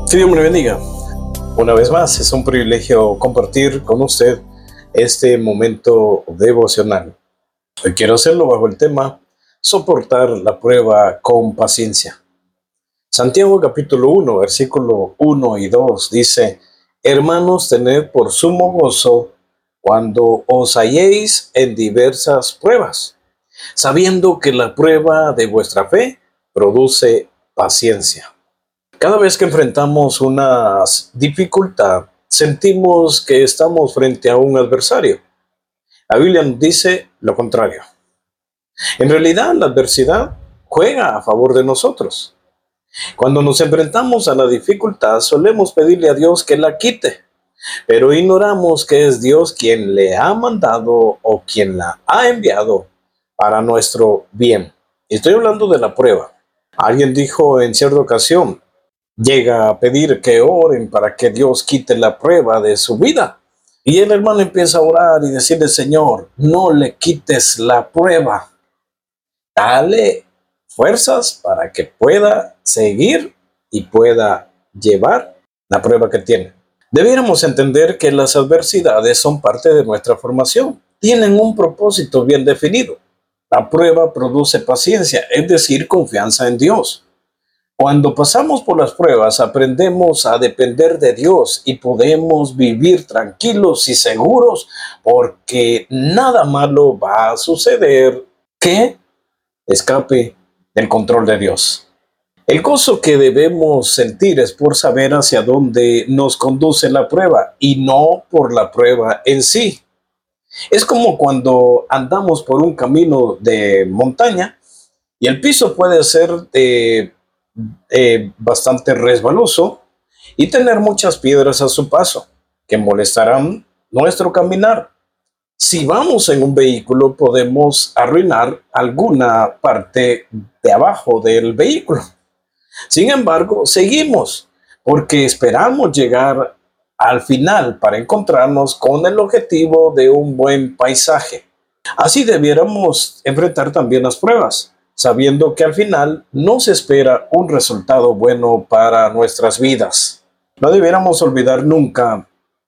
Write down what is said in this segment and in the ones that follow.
Que Dios me le bendiga. Una vez más, es un privilegio compartir con usted este momento devocional. Hoy quiero hacerlo bajo el tema soportar la prueba con paciencia. Santiago capítulo 1, versículo 1 y 2 dice: Hermanos, tened por sumo gozo cuando os halléis en diversas pruebas, sabiendo que la prueba de vuestra fe produce paciencia. Cada vez que enfrentamos una dificultad, sentimos que estamos frente a un adversario. La Biblia nos dice lo contrario. En realidad, la adversidad juega a favor de nosotros. Cuando nos enfrentamos a la dificultad, solemos pedirle a Dios que la quite, pero ignoramos que es Dios quien le ha mandado o quien la ha enviado para nuestro bien. Estoy hablando de la prueba. Alguien dijo en cierta ocasión, llega a pedir que oren para que Dios quite la prueba de su vida. Y el hermano empieza a orar y decirle: Señor, no le quites la prueba. Dale fuerzas para que pueda seguir y pueda llevar la prueba que tiene. Debiéramos entender que las adversidades son parte de nuestra formación. Tienen un propósito bien definido. La prueba produce paciencia, es decir, confianza en Dios. Cuando pasamos por las pruebas, aprendemos a depender de Dios y podemos vivir tranquilos y seguros porque nada malo va a suceder que escape del control de Dios. El gozo que debemos sentir es por saber hacia dónde nos conduce la prueba y no por la prueba en sí. Es como cuando andamos por un camino de montaña y el piso puede ser bastante resbaloso y tener muchas piedras a su paso que molestarán nuestro caminar. Si vamos en un vehículo, podemos arruinar alguna parte de abajo del vehículo. Sin embargo, seguimos porque esperamos llegar al final para encontrarnos con el objetivo de un buen paisaje. Así debiéramos enfrentar también las pruebas, sabiendo que al final nos espera un resultado bueno para nuestras vidas. No debiéramos olvidar nunca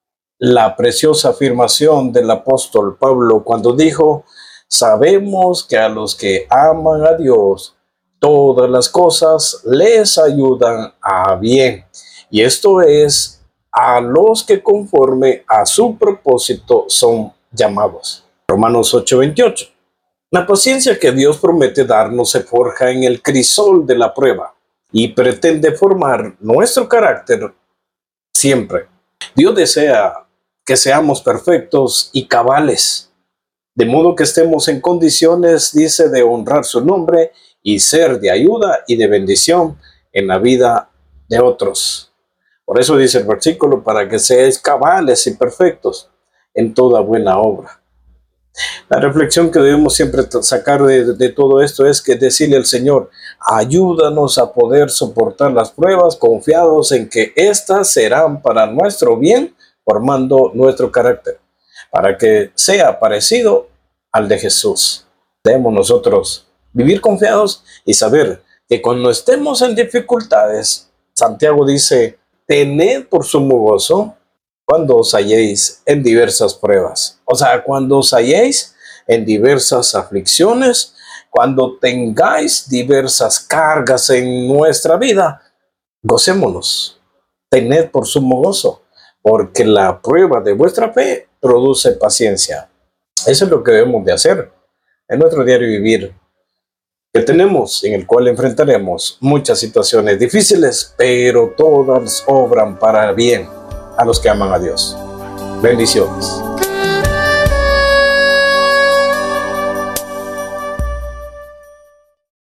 la preciosa afirmación del apóstol Pablo cuando dijo: sabemos que a los que aman a Dios, todas las cosas les ayudan a bien. Y esto es a los que conforme a su propósito son llamados. Romanos 8:28. La paciencia que Dios promete darnos se forja en el crisol de la prueba y pretende formar nuestro carácter siempre. Dios desea que seamos perfectos y cabales, de modo que estemos en condiciones, dice, de honrar su nombre y ser de ayuda y de bendición en la vida de otros. Por eso dice el versículo: para que seáis cabales y perfectos en toda buena obra. La reflexión que debemos siempre sacar de todo esto es que decirle al Señor: ayúdanos a poder soportar las pruebas, confiados en que éstas serán para nuestro bien, formando nuestro carácter, para que sea parecido al de Jesús. Debemos nosotros vivir confiados y saber que cuando estemos en dificultades, Santiago dice: tened por sumo gozo cuando os halléis en diversas pruebas. O sea, cuando os halléis en diversas aflicciones, cuando tengáis diversas cargas en nuestra vida, gocémonos. Tened por sumo gozo, porque la prueba de vuestra fe produce paciencia. Eso es lo que debemos de hacer en nuestro diario vivir que tenemos, en el cual enfrentaremos muchas situaciones difíciles, pero todas obran para bien a los que aman a Dios. Bendiciones.